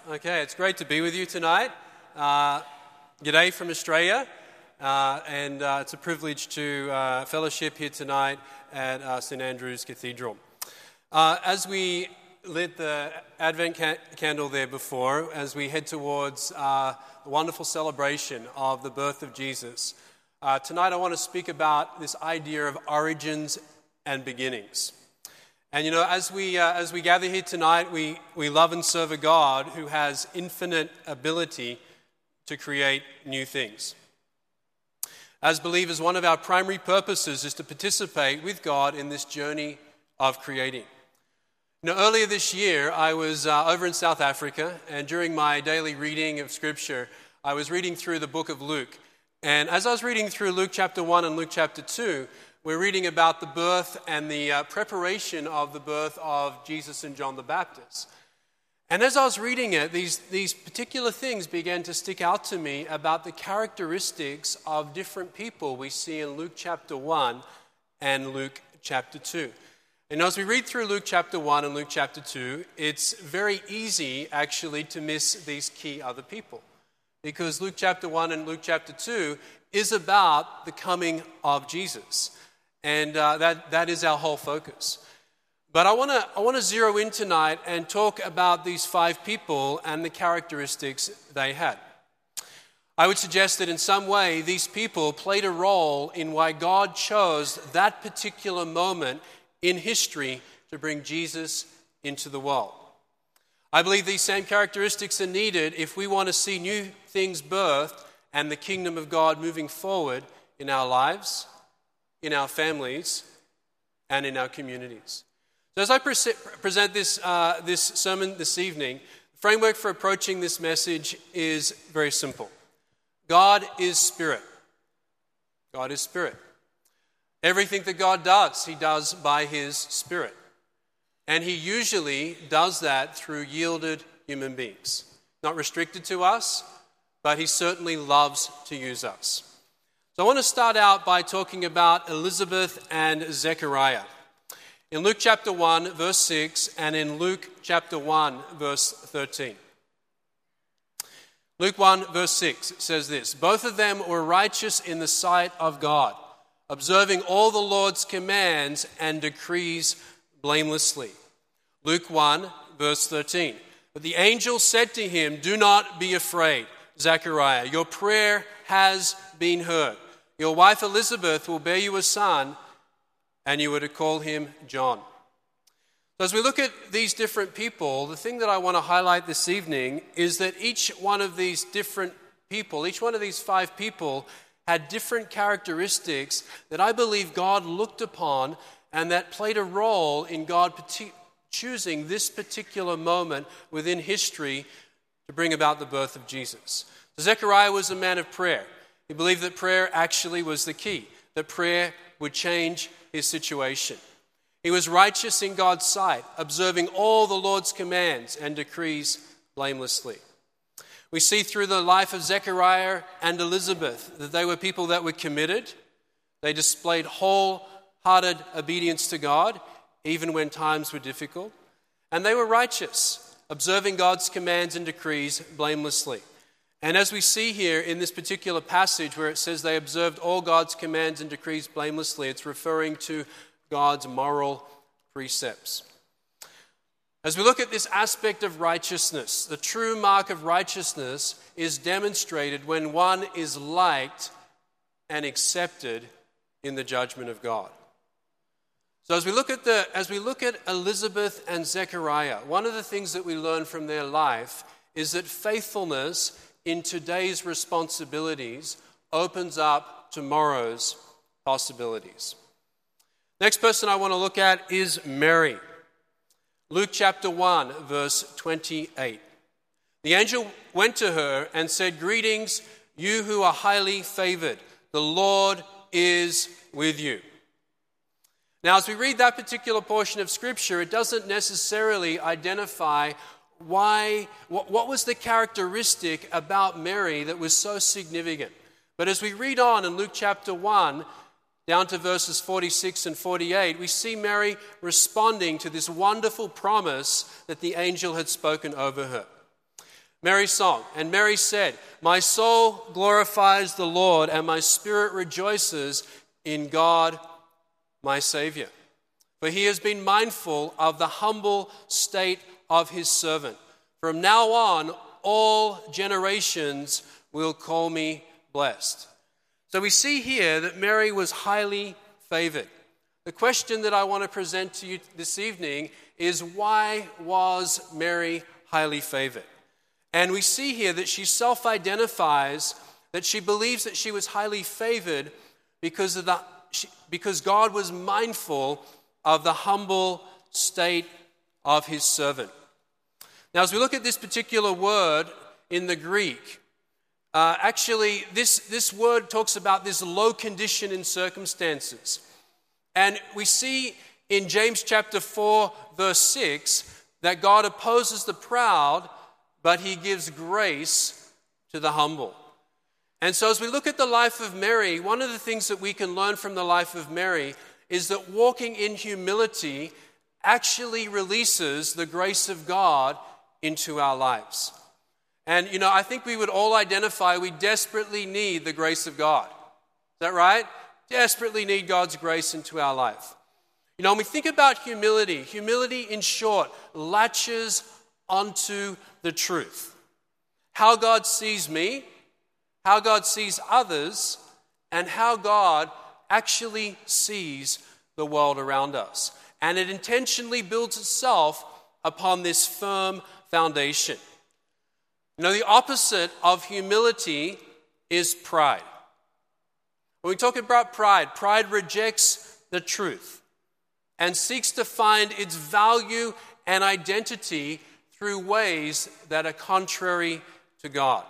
Okay, it's great to be with you tonight. G'day from Australia, and it's a privilege to fellowship here tonight at St Andrew's Cathedral. As we lit the Advent candle there before, as we head towards the wonderful celebration of the birth of Jesus, tonight I want to speak about this idea of origins and beginnings. And you know, as we gather here tonight, we love and serve a God who has infinite ability to create new things. As believers, one of our primary purposes is to participate with God in this journey of creating. You know, earlier this year, I was over in South Africa, and during my daily reading of Scripture, I was reading through the book of Luke. And as I was reading through Luke chapter 1 and Luke chapter 2, we're reading about the birth and the preparation of the birth of Jesus and John the Baptist. And as I was reading it, these particular things began to stick out to me about the characteristics of different people we see in Luke chapter 1 and Luke chapter 2. And as we read through Luke chapter 1 and Luke chapter 2, it's very easy actually to miss these key other people. Because Luke chapter 1 and Luke chapter 2 is about the coming of Jesus. And that is our whole focus. But I want to zero in tonight and talk about these five people and the characteristics they had. I would suggest that in some way these people played a role in why God chose that particular moment in history to bring Jesus into the world. I believe these same characteristics are needed if we want to see new things birthed and the kingdom of God moving forward in our lives, in our families, and in our communities. So as I present this sermon this evening, the framework for approaching this message is very simple. God is spirit. God is spirit. Everything that God does, he does by his spirit. And he usually does that through yielded human beings. Not restricted to us, but he certainly loves to use us. So I want to start out by talking about Elizabeth and Zechariah. In Luke chapter 1, verse 6, and in Luke chapter 1, verse 13. Luke 1, verse 6 says this: "Both of them were righteous in the sight of God, observing all the Lord's commands and decrees blamelessly." Luke 1, verse 13. "But the angel said to him, 'Do not be afraid, Zechariah. Your prayer has been heard. Your wife Elizabeth will bear you a son, and you are to call him John.'" So as we look at these different people, the thing that I want to highlight this evening is that each one of these different people, each one of these five people, had different characteristics that I believe God looked upon and that played a role in God choosing this particular moment within history to bring about the birth of Jesus. So Zechariah was a man of prayer. He believed that prayer actually was the key, that prayer would change his situation. He was righteous in God's sight, observing all the Lord's commands and decrees blamelessly. We see through the life of Zechariah and Elizabeth that they were people that were committed. They displayed wholehearted obedience to God, even when times were difficult. And they were righteous, observing God's commands and decrees blamelessly. And as we see here in this particular passage where it says they observed all God's commands and decrees blamelessly, it's referring to God's moral precepts. As we look at this aspect of righteousness, the true mark of righteousness is demonstrated when one is liked and accepted in the judgment of God. So as we look at Elizabeth and Zechariah, one of the things that we learn from their life is that faithfulness in today's responsibilities opens up tomorrow's possibilities. Next person I want to look at is Mary. Luke chapter 1, verse 28. "The angel went to her and said, 'Greetings, you who are highly favored. The Lord is with you.'" Now, as we read that particular portion of Scripture, it doesn't necessarily identify what was the characteristic about Mary that was so significant. But as we read on in Luke chapter 1, down to verses 46 and 48, we see Mary responding to this wonderful promise that the angel had spoken over her. Mary's song. And Mary said, "My soul glorifies the Lord, and my spirit rejoices in God, my Savior. For he has been mindful of the humble state of his servant. From now on, all generations will call me blessed." So we see here that Mary was highly favored. The question that I want to present to you this evening is, why was Mary highly favored? And we see here that she self-identifies that she believes that she was highly favored because God was mindful of the humble state of his servant. Now, as we look at this particular word in the Greek, actually this word talks about this low condition in circumstances. And we see in James chapter 4, verse 6, that God opposes the proud, but he gives grace to the humble. And so as we look at the life of Mary, one of the things that we can learn from the life of Mary is that walking in humility actually releases the grace of God into our lives. And, I think we would all identify we desperately need the grace of God. Is that right? Desperately need God's grace into our life. When we think about humility, in short, latches onto the truth. How God sees me, how God sees others, and how God actually sees the world around us. And it intentionally builds itself upon this firm foundation. The opposite of humility is pride. When we talk about pride rejects the truth and seeks to find its value and identity through ways that are contrary to God.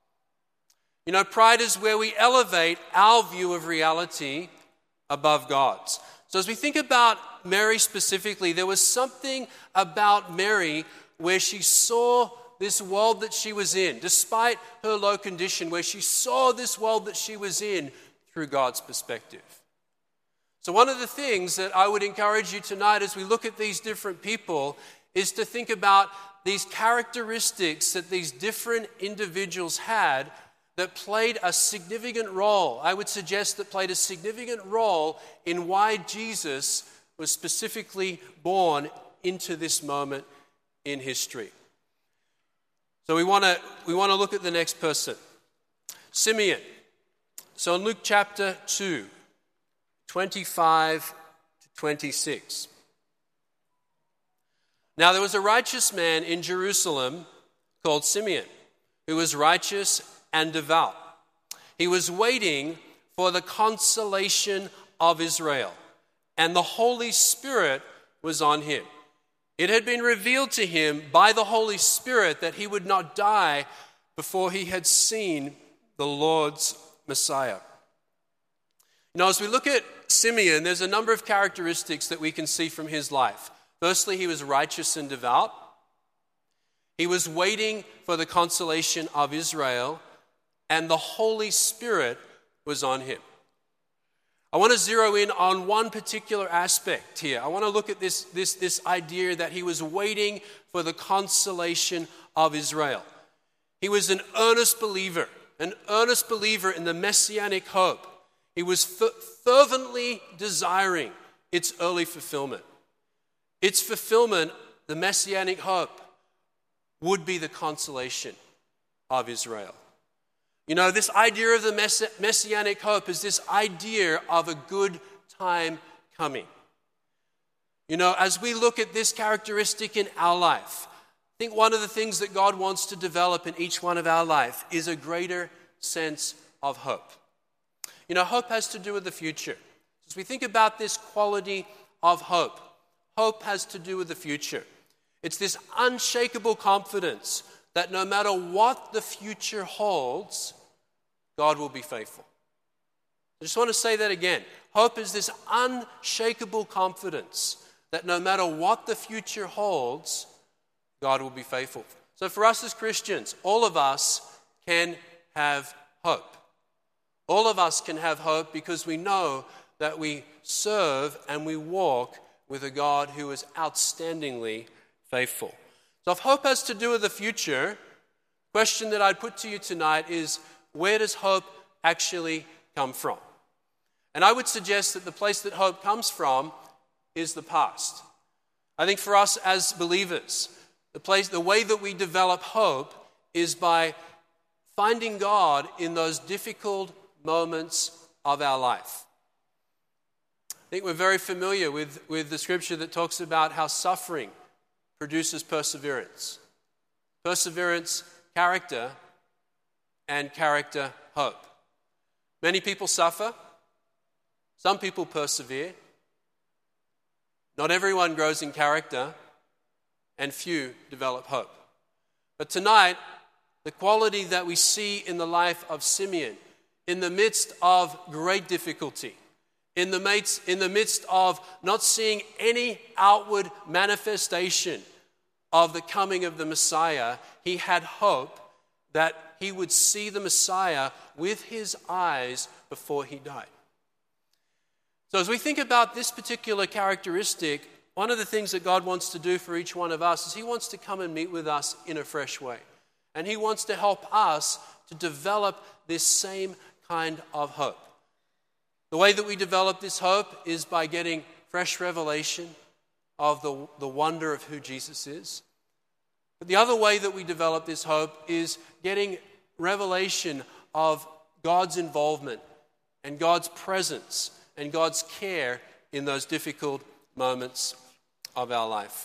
Pride is where we elevate our view of reality above God's. So as we think about Mary specifically, there was something about Mary where she saw this world that she was in, despite her low condition, where she saw this world that she was in through God's perspective. So one of the things that I would encourage you tonight as we look at these different people is to think about these characteristics that these different individuals had that played a significant role. I would suggest that played a significant role in why Jesus was specifically born into this moment in history. So we want to look at the next person, Simeon. So in Luke chapter 2, 25 to 26. Now there was a righteous man in Jerusalem called Simeon, who was righteous and devout. He was waiting for the consolation of Israel, and the Holy Spirit was on him. It had been revealed to him by the Holy Spirit that he would not die before he had seen the Lord's Messiah. As we look at Simeon, there's a number of characteristics that we can see from his life. Firstly, he was righteous and devout. He was waiting for the consolation of Israel, and the Holy Spirit was on him. I want to zero in on one particular aspect here. I want to look at this idea that he was waiting for the consolation of Israel. He was an earnest believer in the messianic hope. He was fervently desiring its early fulfillment. Its fulfillment, the messianic hope, would be the consolation of Israel. This idea of the messianic hope is this idea of a good time coming. As we look at this characteristic in our life, I think one of the things that God wants to develop in each one of our life is a greater sense of hope. Hope has to do with the future. As we think about this quality of hope, hope has to do with the future. It's this unshakable confidence that no matter what the future holds, God will be faithful. I just want to say that again. Hope is this unshakable confidence that no matter what the future holds, God will be faithful. So for us as Christians, all of us can have hope. All of us can have hope because we know that we serve and we walk with a God who is outstandingly faithful. So if hope has to do with the future, question that I'd put to you tonight is, where does hope actually come from? And I would suggest that the place that hope comes from is the past. I think for us as believers, the way that we develop hope is by finding God in those difficult moments of our life. I think we're very familiar with the scripture that talks about how suffering produces perseverance. Perseverance, character, and character, hope. Many people suffer. Some people persevere. Not everyone grows in character, and few develop hope. But tonight, the quality that we see in the life of Simeon, in the midst of great difficulty, in the midst of not seeing any outward manifestation of the coming of the Messiah, he had hope that he would see the Messiah with his eyes before he died. So as we think about this particular characteristic, one of the things that God wants to do for each one of us is he wants to come and meet with us in a fresh way. And he wants to help us to develop this same kind of hope. The way that we develop this hope is by getting fresh revelation of the wonder of who Jesus is. But the other way that we develop this hope is getting revelation of God's involvement and God's presence and God's care in those difficult moments of our life.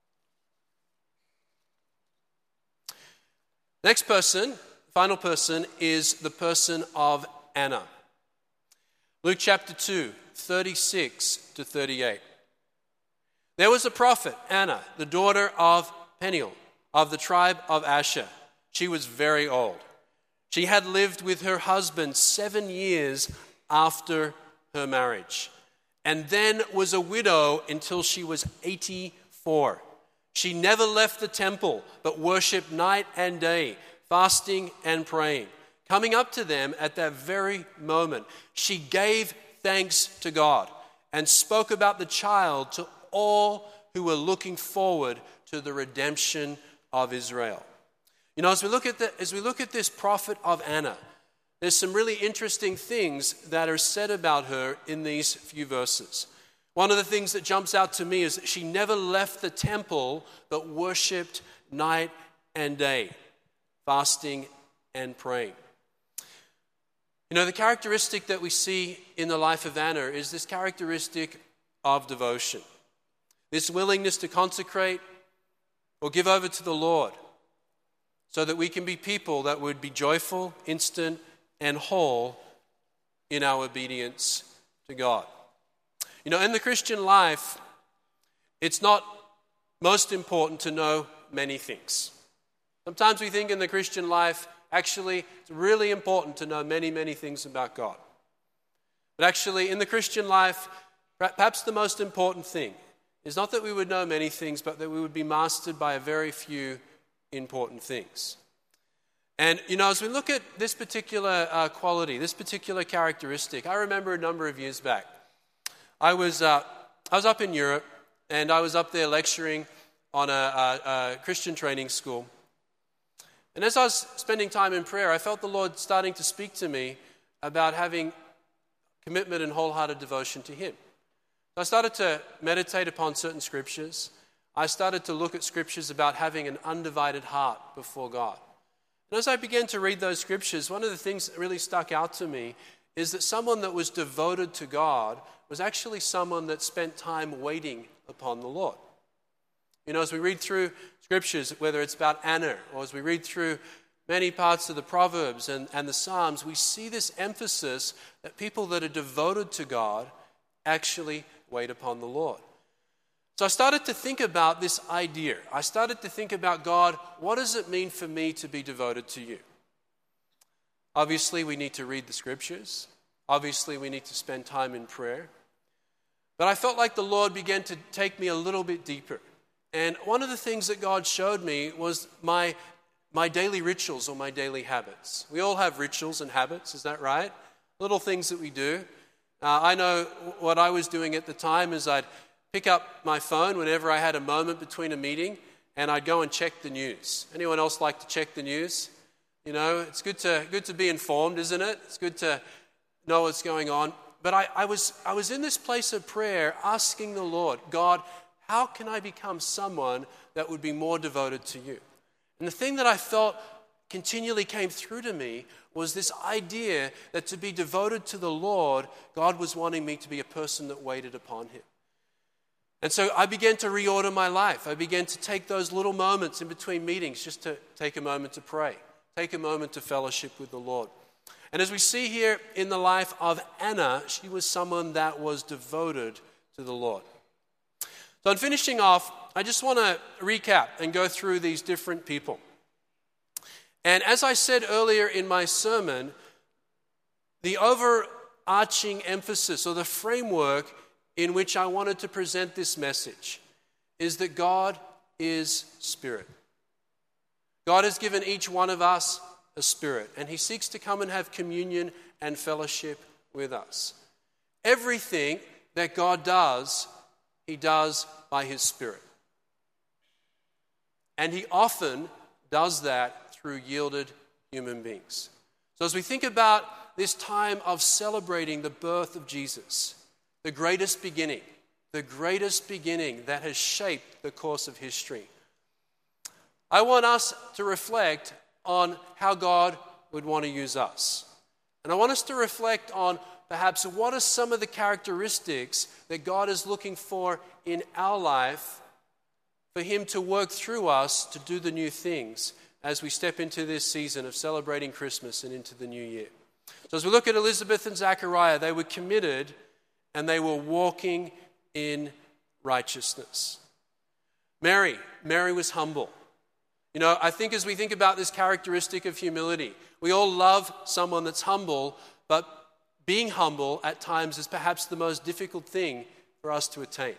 Next person, final person, is the person of Anna. Luke chapter 2, 36 to 38. There was a prophet, Anna, the daughter of Peniel, of the tribe of Asher. She was very old. She had lived with her husband 7 years after her marriage, and then was a widow until she was 84. She never left the temple, but worshipped night and day, fasting and praying. Coming up to them at that very moment, she gave thanks to God and spoke about the child to all who were looking forward to the redemption of Israel. You know, as we look at this prophet of Anna, there's some really interesting things that are said about her in these few verses. One of the things that jumps out to me is that she never left the temple, but worshipped night and day, fasting and praying. You know, the characteristic that we see in the life of Anna is this characteristic of devotion. This willingness to consecrate or give over to the Lord so that we can be people that would be joyful, instant, and whole in our obedience to God. You know, in the Christian life, it's not most important to know many things. Sometimes we think in the Christian life, actually, it's really important to know many, many things about God. But actually, in the Christian life, perhaps the most important thing is not that we would know many things, but that we would be mastered by a very few important things. And, you know, as we look at this particular quality, this particular characteristic, I remember a number of years back, I was up in Europe, and I was up there lecturing on a Christian training school. And as I was spending time in prayer, I felt the Lord starting to speak to me about having commitment and wholehearted devotion to Him. So I started to meditate upon certain scriptures. I started to look at scriptures about having an undivided heart before God. And as I began to read those scriptures, one of the things that really stuck out to me is that someone that was devoted to God was actually someone that spent time waiting upon the Lord. You know, as we read through scriptures, whether it's about Anna or as we read through many parts of the Proverbs and the Psalms, we see this emphasis that people that are devoted to God actually wait upon the Lord. So I started to think about this idea. I started to think about, God, what does it mean for me to be devoted to you? Obviously, we need to read the scriptures. Obviously, we need to spend time in prayer. But I felt like the Lord began to take me a little bit deeper. And one of the things that God showed me was my daily rituals or my daily habits. We all have rituals and habits, is that right? Little things that we do. I know what I was doing at the time is I'd pick up my phone whenever I had a moment between a meeting, and I'd go and check the news. Anyone else like to check the news? You know, it's good to be informed, isn't it? It's good to know what's going on. But I was in this place of prayer asking the Lord, God, how can I become someone that would be more devoted to you? And the thing that I felt continually came through to me was this idea that to be devoted to the Lord, God was wanting me to be a person that waited upon him. And so I began to reorder my life. I began to take those little moments in between meetings just to take a moment to pray, take a moment to fellowship with the Lord. And as we see here in the life of Anna, she was someone that was devoted to the Lord. So in finishing off, I just want to recap and go through these different people. And as I said earlier in my sermon, the overarching emphasis or the framework in which I wanted to present this message is that God is spirit. God has given each one of us a spirit, and he seeks to come and have communion and fellowship with us. Everything that God does, he does by his spirit. And he often does that through yielded human beings. So as we think about this time of celebrating the birth of Jesus, the greatest beginning that has shaped the course of history, I want us to reflect on how God would want to use us. And I want us to reflect on perhaps what are some of the characteristics that God is looking for in our life for him to work through us to do the new things as we step into this season of celebrating Christmas and into the new year. So as we look at Elizabeth and Zachariah, they were committed and they were walking in righteousness. Mary was humble. You know, I think as we think about this characteristic of humility, we all love someone that's humble, but being humble at times is perhaps the most difficult thing for us to attain.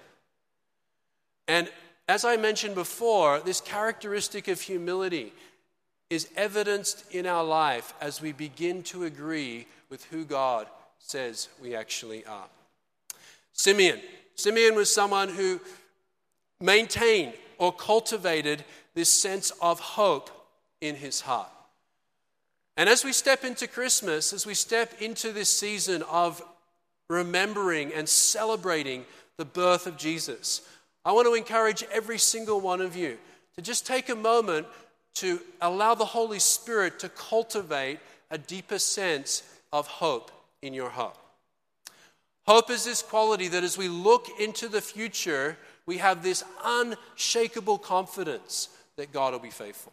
And as I mentioned before, this characteristic of humility is evidenced in our life as we begin to agree with who God says we actually are. Simeon was someone who maintained or cultivated this sense of hope in his heart. And as we step into Christmas, as we step into this season of remembering and celebrating the birth of Jesus, I want to encourage every single one of you to just take a moment to allow the Holy Spirit to cultivate a deeper sense of hope in your heart. Hope is this quality that as we look into the future, we have this unshakable confidence that God will be faithful.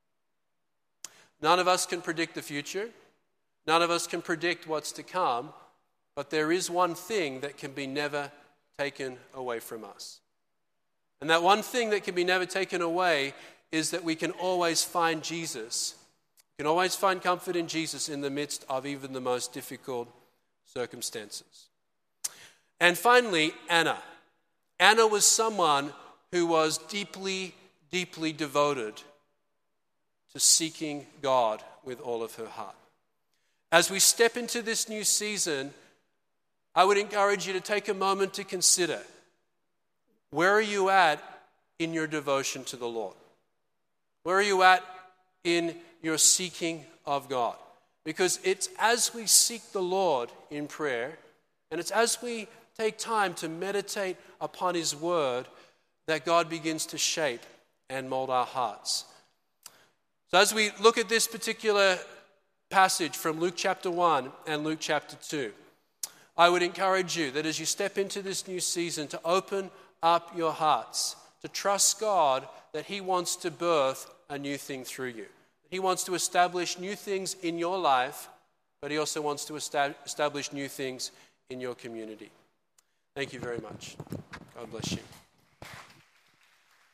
None of us can predict the future. None of us can predict what's to come. But there is one thing that can be never taken away from us. And that one thing that can be never taken away is that we can always find Jesus. We can always find comfort in Jesus in the midst of even the most difficult circumstances. And finally, Anna. Anna was someone who was deeply, deeply devoted to seeking God with all of her heart. As we step into this new season, I would encourage you to take a moment to consider, where are you at in your devotion to the Lord? Where are you at in your seeking of God? Because it's as we seek the Lord in prayer, and it's as we take time to meditate upon his word, that God begins to shape and mold our hearts. So as we look at this particular passage from Luke chapter 1 and Luke chapter 2, I would encourage you that as you step into this new season to open up your hearts, to trust God that he wants to birth a new thing through you. He wants to establish new things in your life, but he also wants to establish new things in your community. Thank you very much. God bless you.